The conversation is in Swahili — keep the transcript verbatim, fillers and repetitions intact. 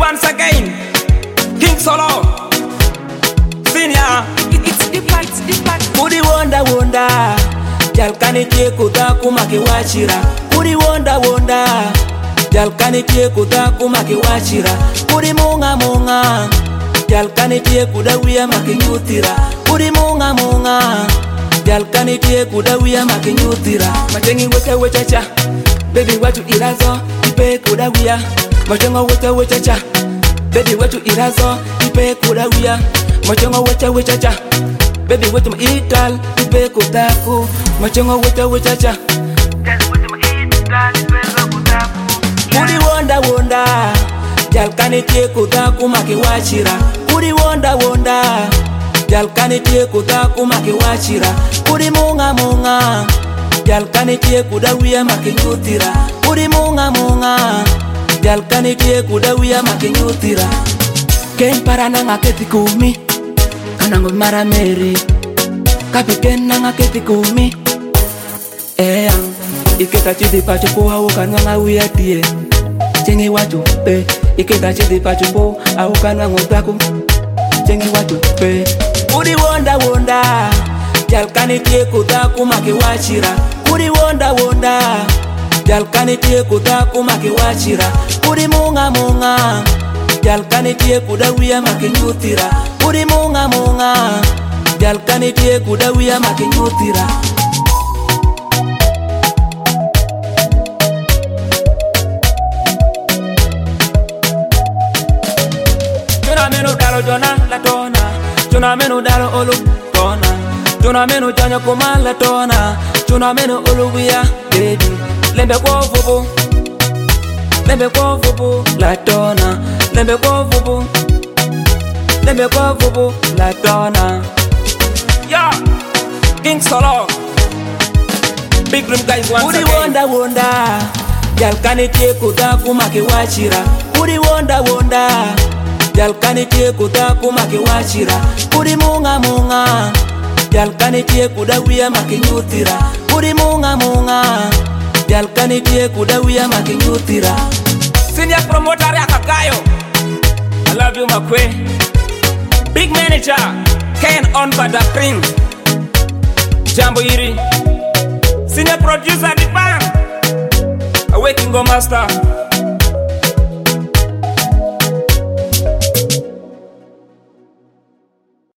once again. King Solo, Senior. It's the part, the part. Kuri wonda wonda, jalkani tie kuta kumaki wachira. Kuri wonda wonda, jalkani tie kuta kumaki wachira. Kuri munga munga, jalkani tie kuda wiya makinyutira. Kuri munga munga, jalkani tie kuda wiya makinyutira. Machengi wete wechacha, baby watu irazo, ipe kuda wiya. Machengo wete wechacha, baby watu irazo, ipe kuda wiya. Machengo wete wechacha, baby watu maital, ipe kutaku. Machengo wete wechacha, kuri wonda wonda, jalkani tie kutaku maki wachira. Kuri wonda wonda, jalkani tie kutaku maki wachira. Kuri munga munga, jalkani tie kuda wiya makinyutira. Kuri munga munga, jalkani tie kuda wiya makinyutira. Ken parana ngaketi kumi, kanango mara meri. Kapi ken ngaketi kumi, eh iketa chidi pacho po au kanwa wiya tie. Chengi watu pe, iketa chidi pacho po au kanwa ngotaku. Chengi watu pe. Kuri wonda wonda, jalkani tie kutaku maki wachira. Kuri wonda wonda, jalkani tie kutaku maki wachira. Kuri munga munga, jalkani tie kuda wiya makinyutira. Kuri munga munga, jalkani tie kuda wiya makinyutira. Tuna menu dalo jona la tona, tuna menu dalo olu tona, tuna menu janya kuma la tona, tuna menu olu wiya baby. Lembe kwa vubu, lembe kwa vubu la tona, lembe kwa vubu, lembe kwa vubu la tona. Yeah, King Solo, Big Room guys once Kuri again. wonda wonda, jalkani tie kutaku maki wachira. Kuri wonda wonda, jalkani tie kutaku maki wachira. Kuri munga munga, jalkani tie kuda wiya makinyutira. Kuri munga munga, jalkani tie kuda wiya makinyutira. Senior promoter ya Kakayo, I love you makwe. Big manager, Ken on Bada Prince, Jambo Iri. Senior producer the band, Awakening Go Master.